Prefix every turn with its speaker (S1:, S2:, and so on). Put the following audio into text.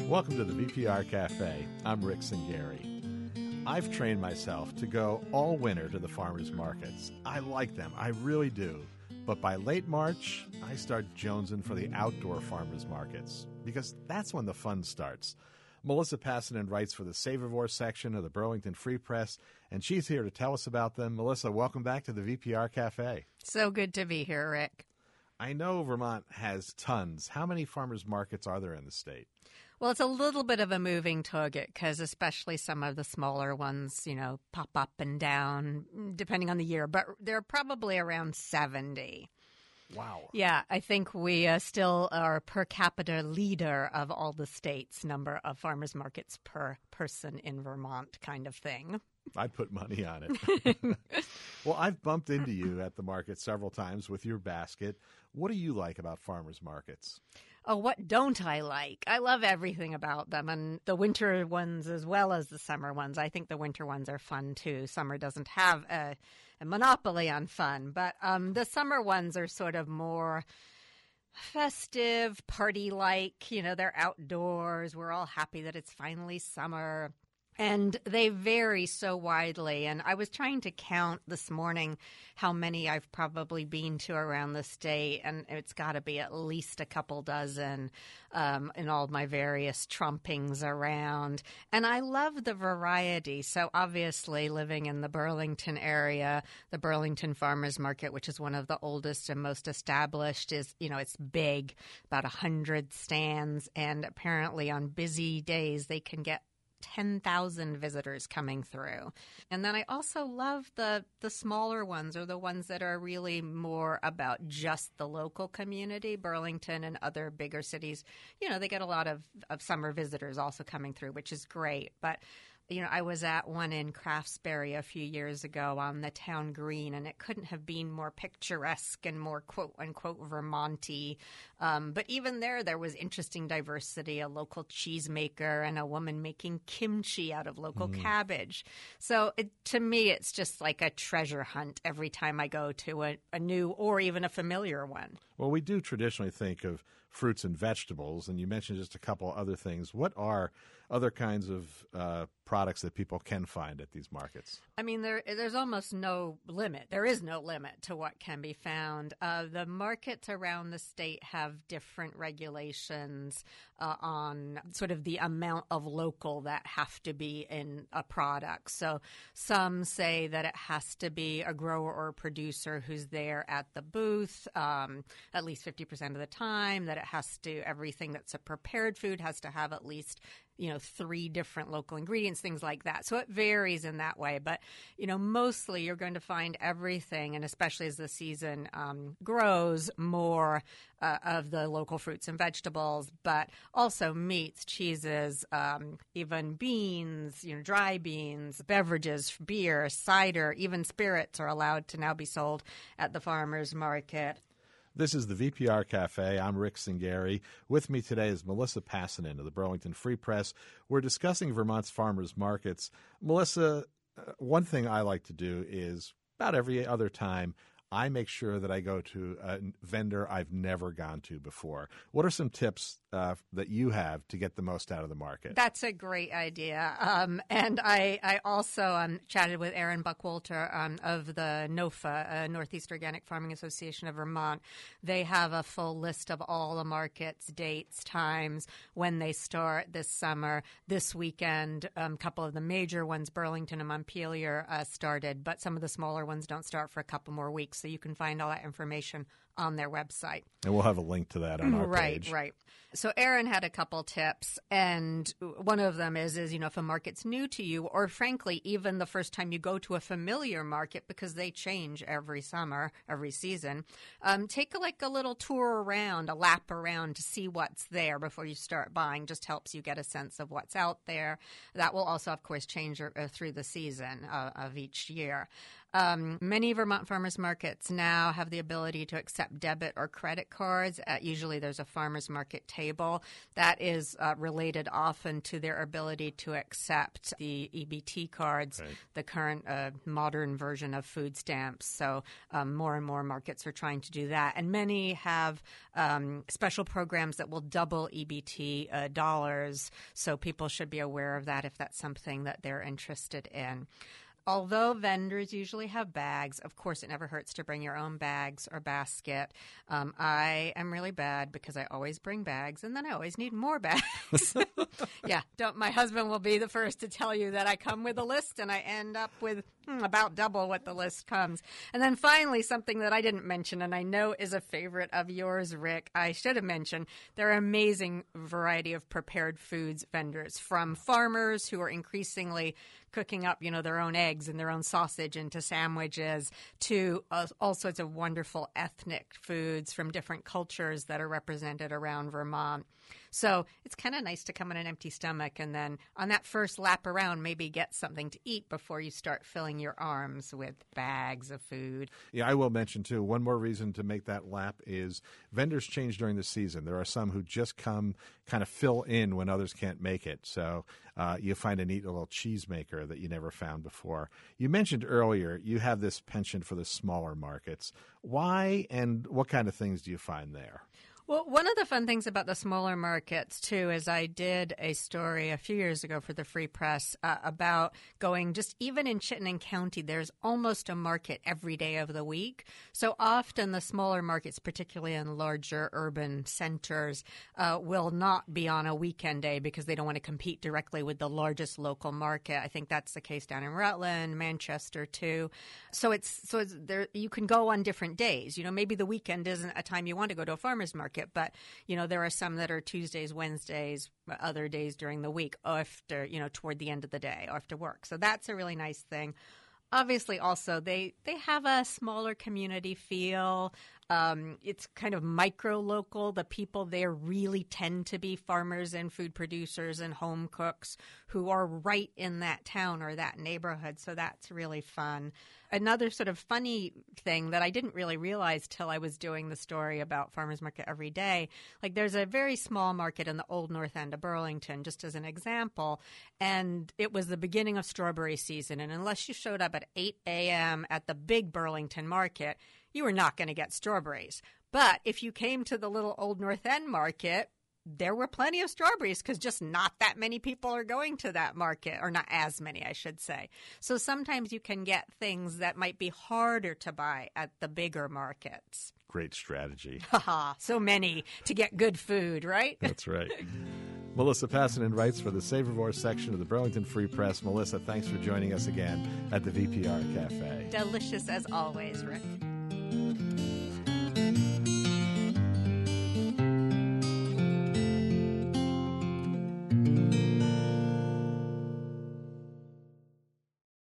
S1: Welcome to the VPR Cafe. I'm Rick Cingari. I've trained myself to go all winter to the farmers markets. I like them, I really do. But by late March, I start jonesing for the outdoor farmers markets because that's when the fun starts. Melissa Passanen writes for the Savorvore section of the Burlington Free Press, and she's here to tell us about them. Melissa, welcome back to the VPR Cafe.
S2: So good to be here, Rick.
S1: I know Vermont has tons. How many farmers markets are there in the state?
S2: Well, it's a little bit of a moving target because especially some of the smaller ones, pop up and down depending on the year. But there are probably around 70.
S1: Wow.
S2: Yeah, I think we still are per capita leader of all the states' number of farmers markets per person in Vermont kind of thing.
S1: I'd put money on it. Well, I've bumped into you at the market several times with your basket. What do you like about farmers markets?
S2: Oh, what don't I like? I love everything about them, and the winter ones as well as the summer ones. I think the winter ones are fun, too. Summer doesn't have a monopoly on fun, but the summer ones are sort of more festive, party-like. They're outdoors. We're all happy that it's finally summer. And they vary so widely. And I was trying to count this morning how many I've probably been to around the state, and it's got to be at least a couple dozen in all my various trumpings around. And I love the variety. So obviously living in the Burlington area, the Burlington Farmers Market, which is one of the oldest and most established, is, it's big, about 100 stands. And apparently on busy days, they can get 10,000 visitors coming through. And then I also love the smaller ones, or the ones that are really more about just the local community. Burlington and other bigger cities, they get a lot of summer visitors also coming through, which is great. But I was at one in Craftsbury a few years ago on the town green, and it couldn't have been more picturesque and more quote-unquote Vermont-y. But even there was interesting diversity, a local cheesemaker and a woman making kimchi out of local cabbage. So to me, it's just like a treasure hunt every time I go to a new or even a familiar one.
S1: Well, we do traditionally think of fruits and vegetables, and you mentioned just a couple other things. What are other kinds of products that people can find at these markets?
S2: I mean, there's almost no limit. There is no limit to what can be found. The markets around the state have different regulations on sort of the amount of local that have to be in a product. So some say that it has to be a grower or a producer who's there at the booth at least 50% of the time, that it has to, everything that's a prepared food has to have at least 3 different local ingredients, things like that. So it varies in that way. But, mostly you're going to find everything, and especially as the season grows, more of the local fruits and vegetables, but also meats, cheeses, even beans, dry beans, beverages, beer, cider, even spirits are allowed to now be sold at the farmers market.
S1: This is the VPR Cafe. I'm Rick Cingari. With me today is Melissa Passanen of the Burlington Free Press. We're discussing Vermont's farmers markets. Melissa, one thing I like to do is about every other time, I make sure that I go to a vendor I've never gone to before. What are some tips that you have to get the most out of the market?
S2: That's a great idea. And I also chatted with Aaron Buckwalter of the NOFA, Northeast Organic Farming Association of Vermont. They have a full list of all the markets, dates, times, when they start this summer. This weekend, a couple of the major ones, Burlington and Montpelier, started, but some of the smaller ones don't start for a couple more weeks. So you can find all that information on their website.
S1: And we'll have a link to that on our page.
S2: Right. So Aaron had a couple tips, and one of them is if a market's new to you, or frankly, even the first time you go to a familiar market, because they change every summer, every season, take a little tour around, a lap around to see what's there before you start buying. Just helps you get a sense of what's out there. That will also, of course, change through the season of each year. Many Vermont farmers markets now have the ability to accept accept debit or credit cards. Usually there's a farmer's market table. That is related often to their ability to accept the EBT cards, right, the current modern version of food stamps. So more and more markets are trying to do that. And many have special programs that will double EBT dollars. So people should be aware of that if that's something that they're interested in. Although vendors usually have bags, of course, it never hurts to bring your own bags or basket. I am really bad because I always bring bags, and then I always need more bags. Yeah, my husband will be the first to tell you that I come with a list, and I end up with about double what the list comes. And then finally, something that I didn't mention, and I know is a favorite of yours, Rick, I should have mentioned, there are amazing variety of prepared foods vendors, from farmers who are increasingly cooking up, their own eggs and their own sausage into sandwiches, to all sorts of wonderful ethnic foods from different cultures that are represented around Vermont. So it's kind of nice to come on an empty stomach and then on that first lap around maybe get something to eat before you start filling your arms with bags of food.
S1: Yeah, I will mention, too, one more reason to make that lap is vendors change during the season. There are some who just come kind of fill in when others can't make it. So you find a neat little cheesemaker that you never found before. You mentioned earlier you have this penchant for the smaller markets. Why and what kind of things do you find there?
S2: Well, one of the fun things about the smaller markets, too, is I did a story a few years ago for the Free Press about going just even in Chittenden County, there's almost a market every day of the week. So often the smaller markets, particularly in larger urban centers, will not be on a weekend day because they don't want to compete directly with the largest local market. I think that's the case down in Rutland, Manchester, too. So it's there. You can go on different days. Maybe the weekend isn't a time you want to go to a farmer's market. But, there are some that are Tuesdays, Wednesdays, other days during the week after, toward the end of the day after work. So that's a really nice thing. Obviously, also, they have a smaller community feel. It's kind of micro-local. The people there really tend to be farmers and food producers and home cooks who are right in that town or that neighborhood. So that's really fun. Another sort of funny thing that I didn't really realize till I was doing the story about Farmers Market Every Day, like there's a very small market in the old North End of Burlington, just as an example, and it was the beginning of strawberry season. And unless you showed up at 8 a.m. at the big Burlington market, you were not going to get strawberries. But if you came to the little old North End market, there were plenty of strawberries because just not that many people are going to that market, or not as many, I should say. So sometimes you can get things that might be harder to buy at the bigger markets.
S1: Great strategy.
S2: So many to get good food, right?
S1: That's right. Melissa Passanen writes for the Savormore section of the Burlington Free Press. Melissa, thanks for joining us again at the VPR Cafe.
S2: Delicious as always, Rick.